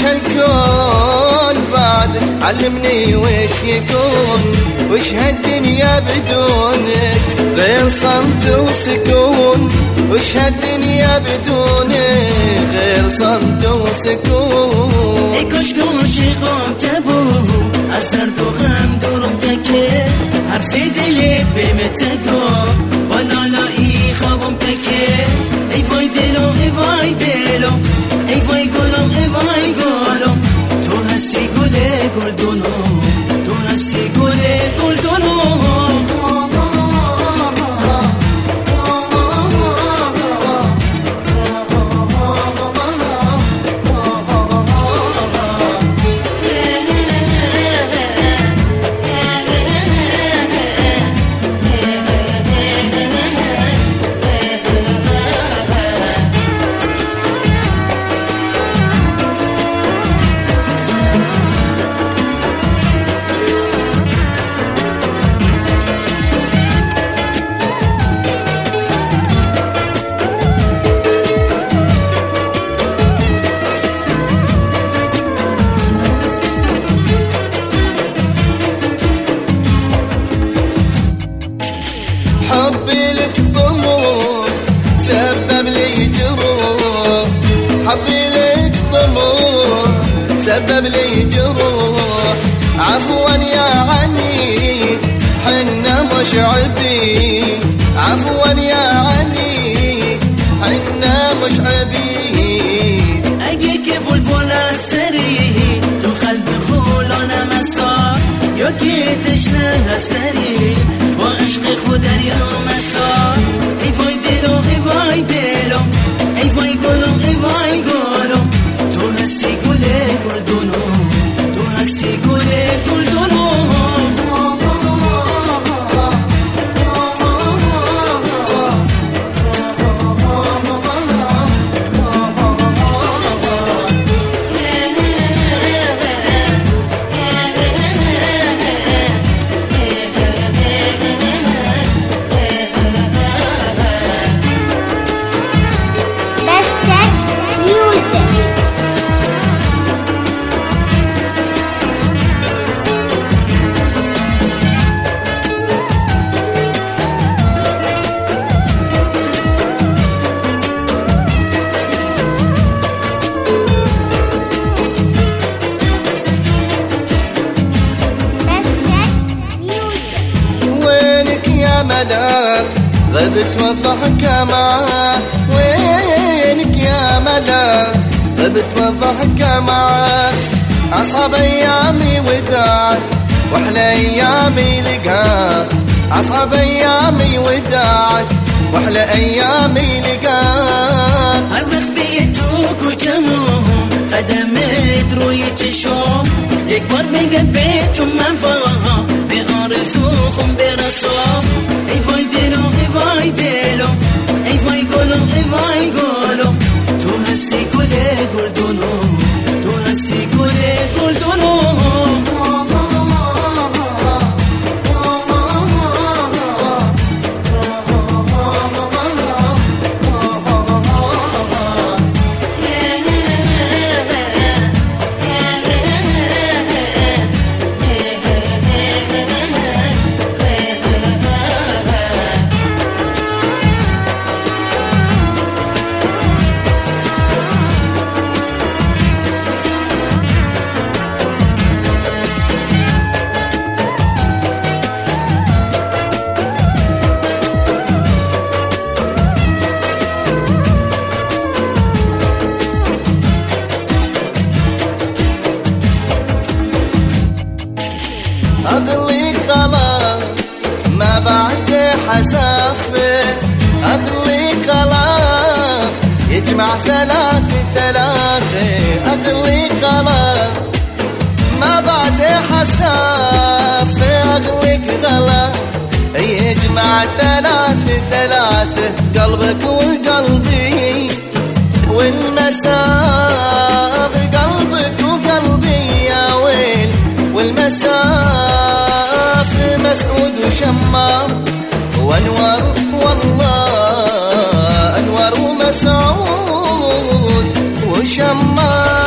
وش هالكون بعد علمني وش يكون، وش هالدنيا بدونك غير صمت وسكون، وش هالدنيا بدونك غير صمت وسكون. ای کاش عاشقم تبو از درد و غم دورم تکه، حرف دلت بهم تگو بالالایی خوابم تکه. ای وای دلم ای وای دلم، ای وای گلم ای وای گلم، تو هستی گل گلدونم، تو هستی گل گلدونم. حبي لك ضمور سبب لي جروح، حبي لك ضمور سبب لي جروح. عفوا يا عنيد حنا مش عبيد، عفوا يا عنيد حنا مش عبيد. اگه بلبل استری تو قلب خولانم اصار، یا که تشنه هستری با عشق خود دریام اصار. ای وای دلم ای وای دلم، ای وای گلم ای وای گلم، تو هستی گل گلدونم، تو هستی گل گلدونم. ملاك غبت والضحكة معاك، وينك يا ملاك غبت والضحكة معاك. أصعب أيامي وداعك وأحلى أيامي لقاك، أصعب أيامي وداعك وأحلى أيامي لقاك. هرخ بيتوك وجموهم قدمت روية الشوم، يكبر بقبيتهم منفاها بأرزوهم برسوم. ای وای دلم ای وای دلم، ای وای گلم ای وای گلم، تو هستی گل گلدونم، تو هستی گل گلدونم. أغلي خلاص ما بعد حسافة، أغلي خلاص يجمع ثلاثة. أغلي خلاص ما بعد حسافة، أغلي خلاص يجمع ثلاثة. قلبك وقلبي والمسافة، قلبك وقلبي يا ويل والمسافة. مسعود وشمام وانور والله انور ومسعود وشمام.